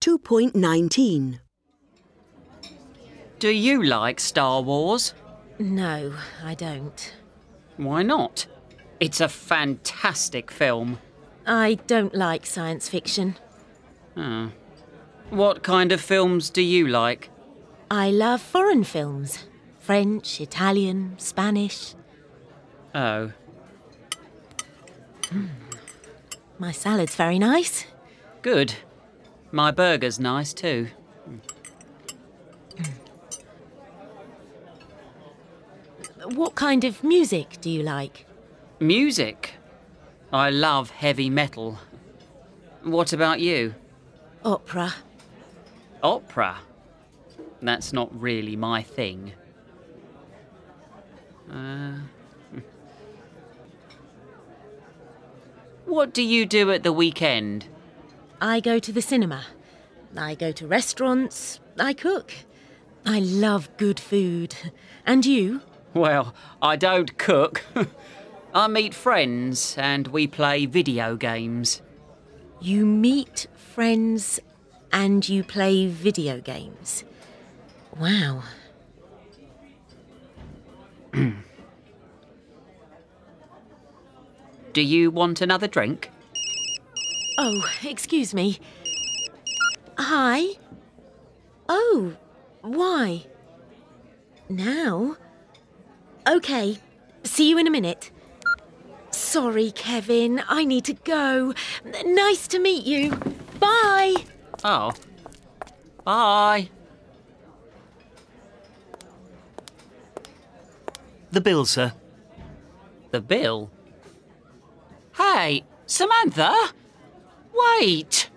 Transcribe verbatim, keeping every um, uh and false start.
two point nineteen. Do you like Star Wars? No, I don't. Why not? It's a fantastic film. I don't like science fiction. Oh. What kind of films do you like? I love foreign films. French, Italian, Spanish. Oh. Mm. My salad's very nice. Good. My burger's nice too. What kind of music do you like? Music? I love heavy metal. What about you? Opera. Opera? That's not really my thing. Uh, what do you do at the weekend? I go to the cinema. I go to restaurants. I cook. I love good food. And you? Well, I don't cook. I meet friends and we play video games. You meet friends and you play video games. Wow. Do you want another drink? Oh, excuse me. Hi? Oh, why? Now? OK, see you in a minute. Sorry, Kevin, I need to go. Nice to meet you. Bye. Oh. Bye. The bill, sir. The bill? Hey, Samantha! Wait!